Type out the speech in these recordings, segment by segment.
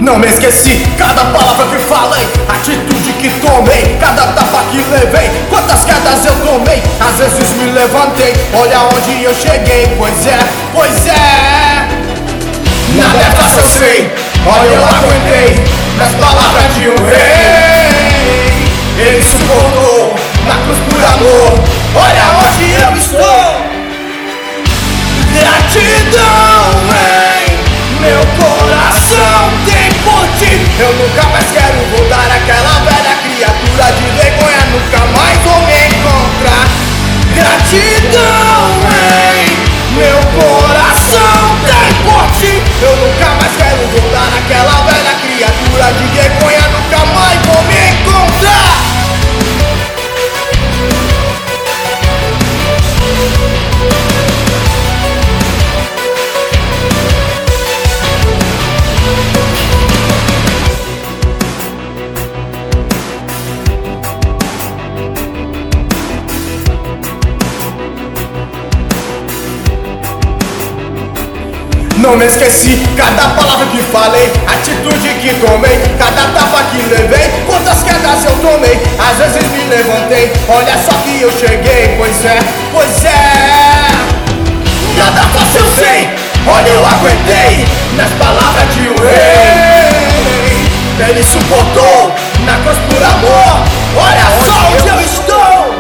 Não me esqueci, cada palavra que falei, atitude que tomei, cada tapa que levei, quantas quedas eu tomei. Às vezes me levantei, olha onde eu cheguei. Pois é, nada é fácil, eu sei. Olha, eu aguentei nas palavras de um rei. Ele suportou na cruz por amor. Olha onde eu estou. Gratidão em meu coração tem por ti. Eu nunca mais quero voltar àquela velha criatura de vergonha, nunca mais vou me encontrar. Gratidão em meu coração tem por ti. Eu nunca mais quero voltar àquela velha criatura de vergonha, nunca mais vou me encontrar. Não me esqueci, cada palavra que falei, atitude que tomei, cada tapa que levei, quantas quedas eu tomei. Às vezes me levantei, olha só que eu cheguei. Pois é, nada fácil, eu sei. Olha, eu aguentei nas palavras de um rei. Ele suportou na cruz por amor. Olha só onde eu estou.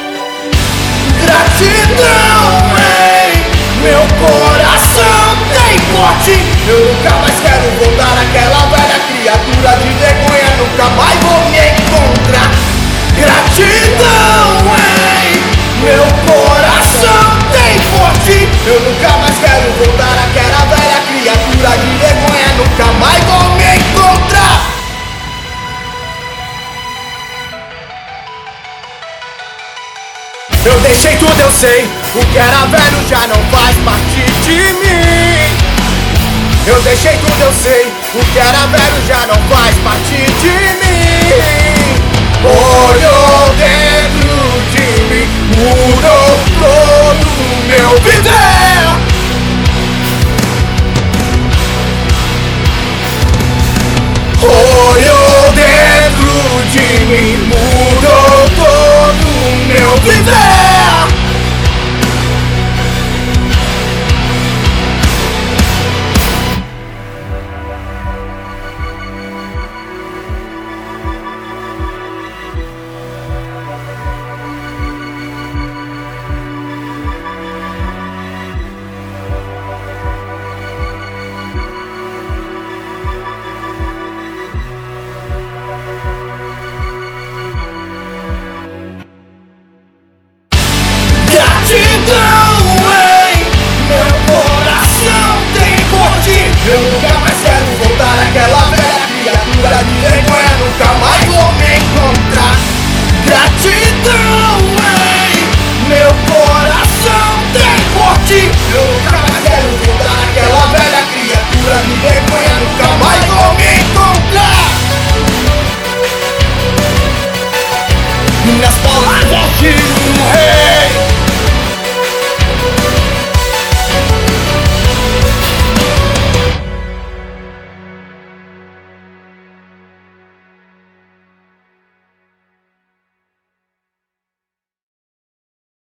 Gratidão em meu coração tem por ti. Eu nunca mais quero voltar àquela velha criatura de vergonha, nunca mais vou me encontrar. Gratidão em meu coração tem por ti. Eu nunca mais quero voltar àquela velha criatura de vergonha, nunca mais vou me encontrar. Eu deixei tudo, eu sei. O que era velho já não faz parte de mim. Eu deixei tudo, eu sei. O que era velho já não faz parte de mim. Olhou dentro de mim, mudou todo o meu viver. Olhou dentro de mim, mudou todo o meu viver. Eu nunca mais quero voltar àquela velha criatura de vergonha, nunca mais vou me encontrar. Gratidão em meu coração tem por ti. Eu nunca mais quero voltar àquela velha criatura de vergonha, nunca mais vou me encontrar. Nas palavras de